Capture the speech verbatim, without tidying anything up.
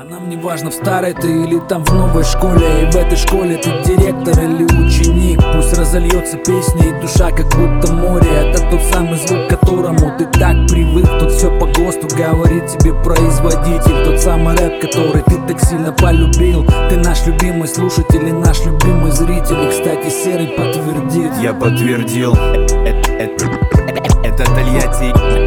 А нам не важно, в старой ты или там в новой школе. И в этой школе ты директор или ученик. Пусть разольется песня и душа как будто море. Это тот самый звук, к которому ты так привык. Тут все по ГОСТу говорит тебе производитель. Тот самый рэп, который ты так сильно полюбил. Ты наш любимый слушатель и наш любимый зритель. И, кстати, Серый подтвердит. Я подтвердил. Это Тольятти.